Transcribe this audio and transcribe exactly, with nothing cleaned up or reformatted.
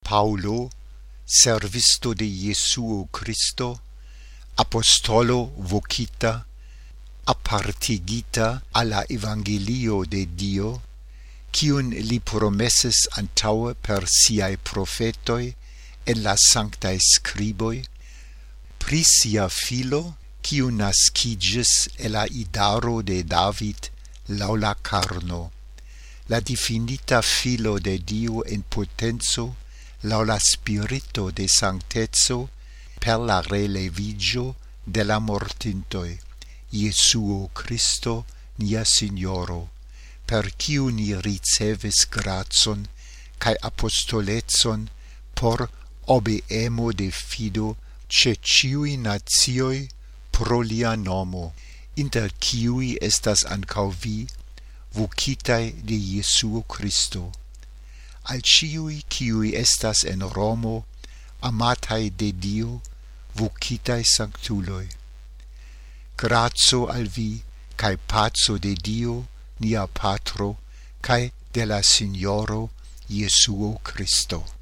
Paulo, servisto de Jesuo Christo, apostolo vocita, apartigita alla evangelio de Dio, quiun li promeses antaue per siae profetoi en la sanctae scriboi, pri sia filo, quiu nascigis e la idaro de David laula carno, la definita filo de Dio in potenzo, laula spirito de sanctezo, per la relevigio de la mortintoi, Jesuo Christo, nia Signoro, per quiu ni ricevis grazon cae apostoletson por obeemo de fido ce ciui natioi pro lia nomo, inter ciui estas ancau vi, vocitae de Jesuo Christo. Al ciui ciui estas en Romo, amatae de Dio, vocitae sanctuloi. Grazo al vi, cae paco de Dio, nia Patro, cae de la Signoro Jesuo Christo.